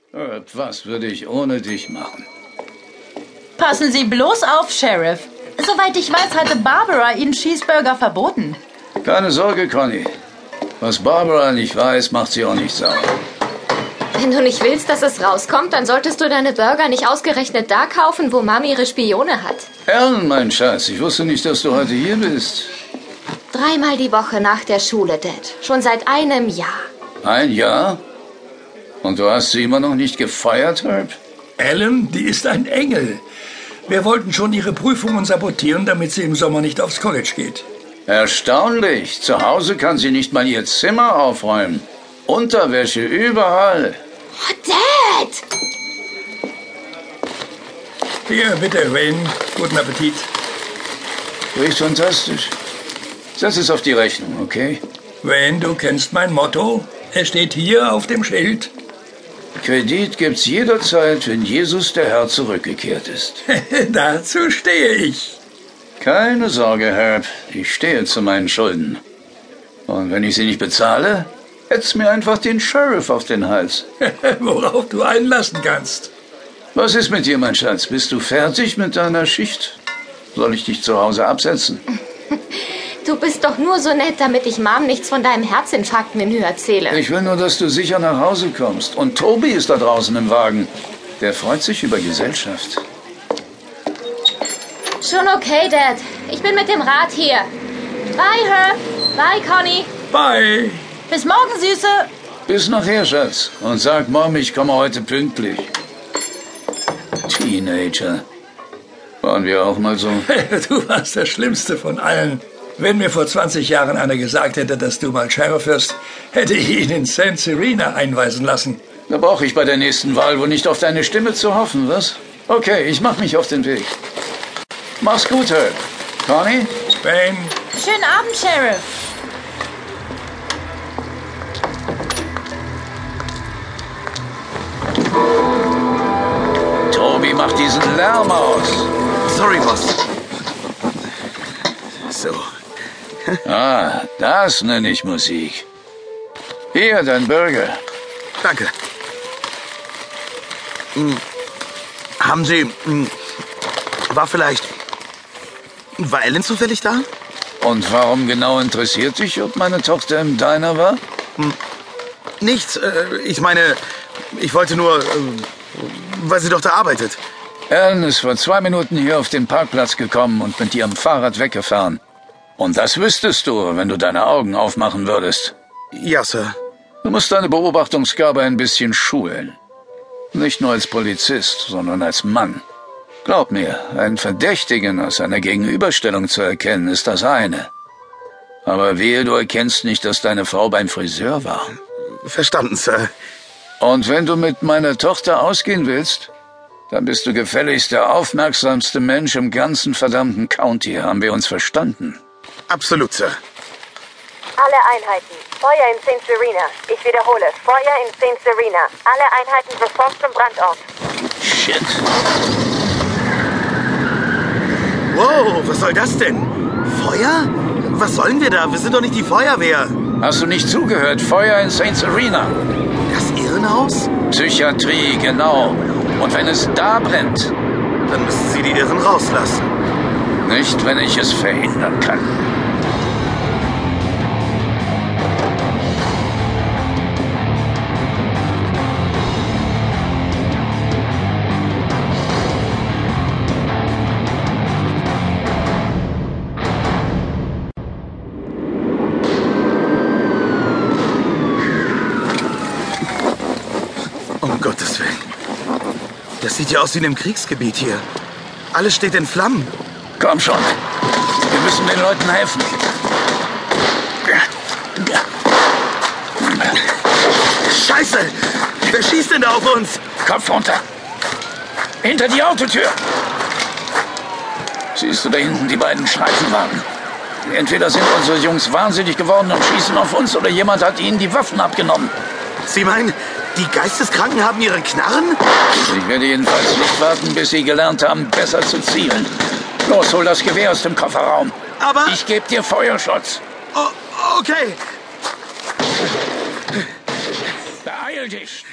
Was würde ich ohne dich machen? Passen Sie bloß auf, Sheriff. Soweit ich weiß, hatte Barbara Ihnen Cheeseburger verboten. Keine Sorge, Connie. Was Barbara nicht weiß, macht sie auch nicht sauer. Wenn du nicht willst, dass es rauskommt, dann solltest du deine Burger nicht ausgerechnet da kaufen, wo Mami ihre Spione hat. Ellen, mein Schatz, ich wusste nicht, dass du heute hier bist. 3-mal die Woche nach der Schule, Dad. Schon seit einem Jahr. Ein Jahr? Und du hast sie immer noch nicht gefeuert, Herb? Ellen, die ist ein Engel. Wir wollten schon ihre Prüfungen sabotieren, damit sie im Sommer nicht aufs College geht. Erstaunlich. Zu Hause kann sie nicht mal ihr Zimmer aufräumen. Unterwäsche überall. Oh, Dad! Hier, bitte, Wayne. Guten Appetit. Riecht fantastisch. Setz es auf die Rechnung, okay? Wayne, du kennst mein Motto. Es steht hier auf dem Schild. Kredit gibt's jederzeit, wenn Jesus der Herr zurückgekehrt ist. Dazu stehe ich. Keine Sorge, Herb. Ich stehe zu meinen Schulden. Und wenn ich sie nicht bezahle, hetz mir einfach den Sheriff auf den Hals. Worauf du einlassen kannst. Was ist mit dir, mein Schatz? Bist du fertig mit deiner Schicht? Soll ich dich zu Hause absetzen? Du bist doch nur so nett, damit ich Mom nichts von deinem Herzinfarktmenü erzähle. Ich will nur, dass du sicher nach Hause kommst. Und Toby ist da draußen im Wagen. Der freut sich über Gesellschaft. Schon okay, Dad. Ich bin mit dem Rad hier. Bye, Herb. Bye, Connie. Bye. Bis morgen, Süße. Bis nachher, Schatz. Und sag Mom, ich komme heute pünktlich. Teenager. Waren wir auch mal so? Du warst der Schlimmste von allen. Wenn mir vor 20 Jahren einer gesagt hätte, dass du mal Sheriff wirst, hätte ich ihn in St. Serena einweisen lassen. Da brauche ich bei der nächsten Wahl wohl nicht auf deine Stimme zu hoffen, was? Okay, ich mach mich auf den Weg. Mach's gut, Herb. Connie? Wayne. Schönen Abend, Sheriff. Toby, mach diesen Lärm aus. Sorry, Boss. So. Ah, das nenne ich Musik. Hier, dein Burger. Danke. Haben Sie... War Ellen zufällig da? Und warum genau interessiert dich, ob meine Tochter im Diner war? Nichts. Ich meine, ich wollte nur... weil sie doch da arbeitet. Ellen ist vor 2 Minuten hier auf den Parkplatz gekommen und mit ihrem Fahrrad weggefahren. Und das wüsstest du, wenn du deine Augen aufmachen würdest. Ja, Sir. Du musst deine Beobachtungsgabe ein bisschen schulen. Nicht nur als Polizist, sondern als Mann. Glaub mir, einen Verdächtigen aus einer Gegenüberstellung zu erkennen, ist das eine. Aber wehe, du erkennst nicht, dass deine Frau beim Friseur war. Verstanden, Sir. Und wenn du mit meiner Tochter ausgehen willst, dann bist du gefälligst der aufmerksamste Mensch im ganzen verdammten County. Haben wir uns verstanden? Absolut, Sir. Alle Einheiten. Feuer in St. Serena. Ich wiederhole. Feuer in St. Serena. Alle Einheiten sofort zum Brandort. Shit. Wow, was soll das denn? Feuer? Was sollen wir da? Wir sind doch nicht die Feuerwehr. Hast du nicht zugehört? Feuer in St. Serena. Das Irrenhaus? Psychiatrie, genau. Und wenn es da brennt? Dann müssen Sie die Irren rauslassen. Nicht, wenn ich es verhindern kann. Um Gottes Willen. Das sieht ja aus wie in einem Kriegsgebiet hier. Alles steht in Flammen. Komm schon. Wir müssen den Leuten helfen. Scheiße! Wer schießt denn da auf uns? Kopf runter. Hinter die Autotür. Siehst du da hinten die beiden Streifenwagen? Entweder sind unsere Jungs wahnsinnig geworden und schießen auf uns, oder jemand hat ihnen die Waffen abgenommen. Sie meinen, die Geisteskranken haben ihre Knarren? Ich werde jedenfalls nicht warten, bis sie gelernt haben, besser zu zielen. Los, hol das Gewehr aus dem Kofferraum. Aber... Ich gebe dir Feuerschutz. Oh, okay. Beeil dich.